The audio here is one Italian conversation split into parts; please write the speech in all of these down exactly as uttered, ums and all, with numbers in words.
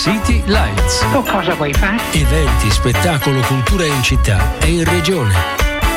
City Lights. Tu cosa vuoi fare? Eventi, spettacolo, cultura in città e in regione.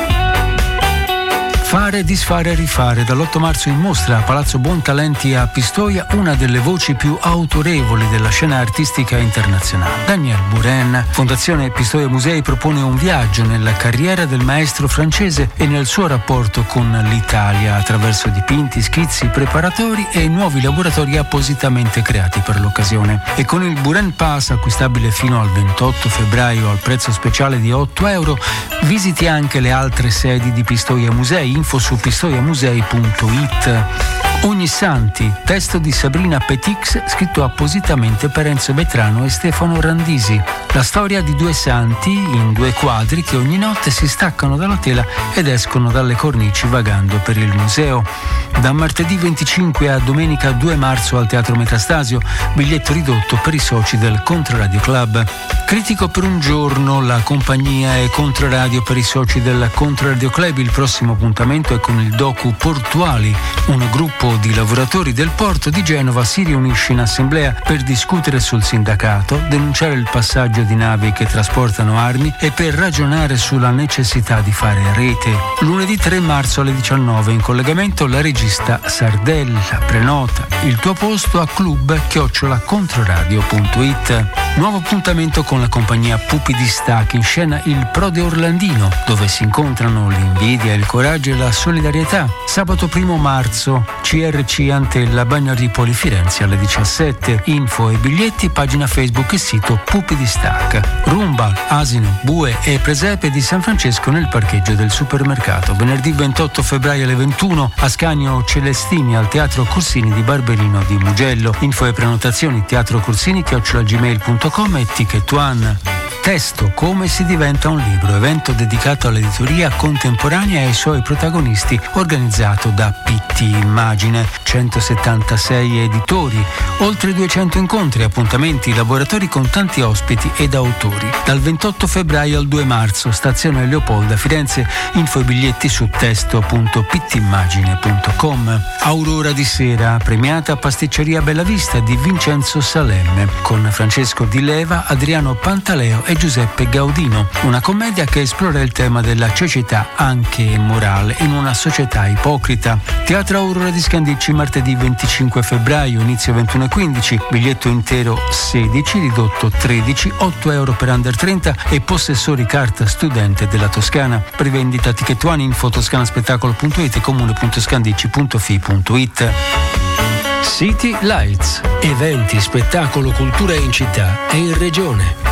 Fare, disfare, rifare. Dall'otto marzo in mostra a Palazzo Buontalenti a Pistoia una delle voci più autorevoli della scena artistica internazionale. Daniel Buren. Fondazione Pistoia Musei propone un viaggio nella carriera del maestro francese e nel suo rapporto con l'Italia attraverso dipinti, schizzi, preparatori e nuovi laboratori appositamente creati per l'occasione. E con il Buren Pass, acquistabile fino al ventotto febbraio al prezzo speciale di otto euro, visiti anche le altre sedi di Pistoia Musei. Info su pistoiamusei punto it. Ognissanti, testo di Sabrina Petix scritto appositamente per Enzo Vetrano e Stefano Randisi. La storia di due santi in due quadri che ogni notte si staccano dalla tela ed escono dalle cornici vagando per il museo. Da martedì venticinque a domenica due marzo al Teatro Metastasio, biglietto ridotto per i soci del Controradio Club. Critico per un giorno, la compagnia e Controradio per i soci del Controradio Club. Il prossimo appuntamento è con il docu Portuali. Un gruppo di lavoratori del porto di Genova si riunisce in assemblea per discutere sul sindacato, denunciare il passaggio di navi che trasportano armi e per ragionare sulla necessità di fare rete. Lunedì tre marzo alle diciannove in collegamento la regista Sardella. Prenota il tuo posto a club chiocciola controradio punto it. Nuovo appuntamento con la compagnia Pupi di Stac, in scena il Prode Orlandino, dove si incontrano l'invidia, il coraggio e la solidarietà. Sabato primo marzo, C R C Antella, Bagnaripoli, Firenze alle diciassette. Info e biglietti, pagina Facebook e sito Pupi di Stac. Rumba, asino, bue e presepe di San Francesco nel parcheggio del supermercato. Venerdì ventotto febbraio alle ventuno, Ascanio Celestini al Teatro Corsini di Barberino di Mugello. Info e prenotazioni teatro corsini chiocciola gmail punto com e Ticket One. Testo, come si diventa un libro, evento dedicato all'editoria contemporanea e ai suoi protagonisti, organizzato da P T Immagine. centosettantasei editori, oltre duecento incontri, appuntamenti, laboratori con tanti ospiti ed autori. Dal ventotto febbraio al due marzo, stazione Leopolda, Firenze. Info e biglietti su testo punto pittimmagine punto com. Aurora di sera, premiata Pasticceria Bella Vista di Vincenzo Salemme, con Francesco Di Leva, Adriano Pantaleo e Giuseppe Gaudino. Una commedia che esplora il tema della cecità anche morale in una società ipocrita. Teatro Aurora di Scandicci, martedì venticinque febbraio, inizio ventuno e quindici, biglietto intero sedici, ridotto tredici, otto euro per under trenta e possessori carta studente della Toscana. Prevendita Ticket One, info toscanaspettacolo punto it e comune punto scandicci punto fi punto it. City Lights, eventi, spettacolo, cultura in città e in regione.